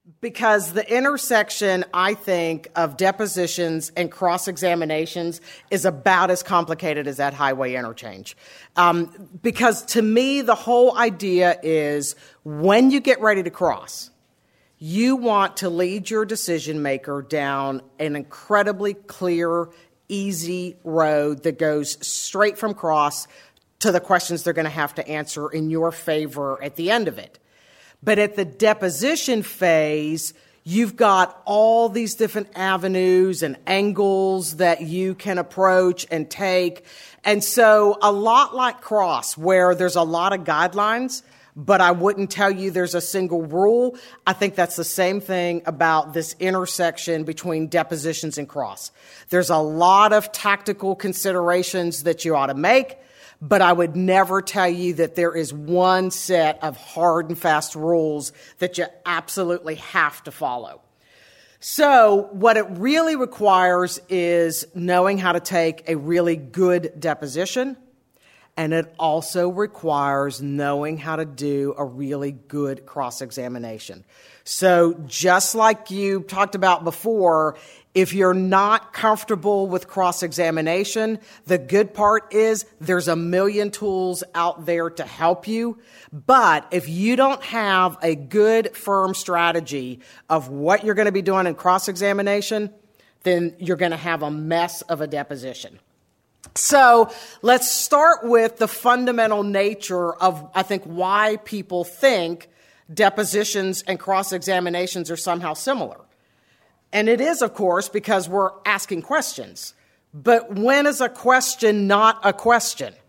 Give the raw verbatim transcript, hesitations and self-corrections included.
Because the intersection, I think, of depositions and cross-examinations is about as complicated as that highway interchange. Um, because to me, the whole idea is when you get ready to cross, you want to lead your decision maker down an incredibly clear, easy road that goes straight from cross to the questions they're going to have to answer in your favor at the end of it. But at the deposition phase, you've got all these different avenues and angles that you can approach and take. And so a lot like cross, where there's a lot of guidelines, but I wouldn't tell you there's a single rule. I think that's the same thing about this intersection between depositions and cross. There's a lot of tactical considerations that you ought to make, but I would never tell you that there is one set of hard and fast rules that you absolutely have to follow. So what it really requires is knowing how to take a really good deposition, and it also requires knowing how to do a really good cross-examination. So just like you talked about before, if you're not comfortable with cross-examination, the good part is there's a million tools out there to help you. But if you don't have a good, firm strategy of what you're going to be doing in cross-examination, then you're going to have a mess of a deposition. So let's start with the fundamental nature of, I think, why people think depositions and cross-examinations are somehow similar. And it is, of course, because we're asking questions. But when is a question not a question?